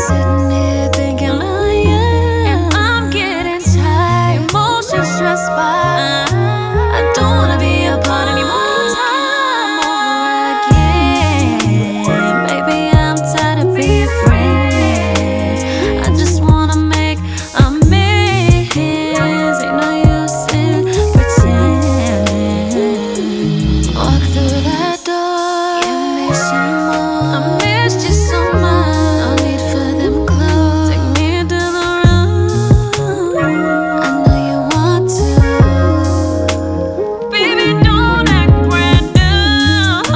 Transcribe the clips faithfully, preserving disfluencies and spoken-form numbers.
sitting here thinking, oh yeah, and I'm getting tired, emotions stressed by. I don't wanna be apart anymore. Come over again, baby, I'm tired of being friends. I just wanna make amends. Ain't no use in pretending. Walk through that door, you miss you more. I missed you so much. No need for them clothes. Take me to the room. I know you want to. Baby, don't act brand new.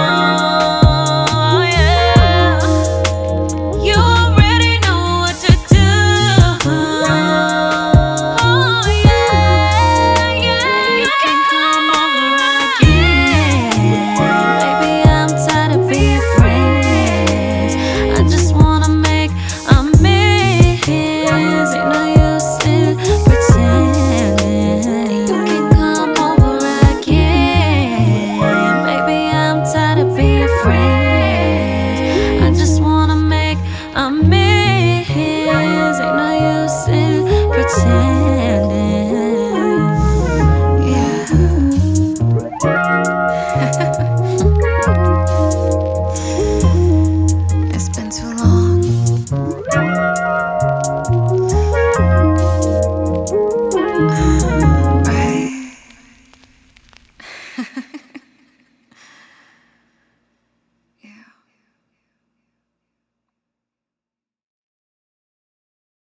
Oh, yeah. You already know what to do. Oh, yeah, yeah. You can come over again. Baby, I'm tired of being friends. I just wanna make amends. Ain't no use in pretending. You can come over again. Baby, I'm tired of being friends. I just wanna make amends. Ain't no use in pretending. Yeah. It's been too long.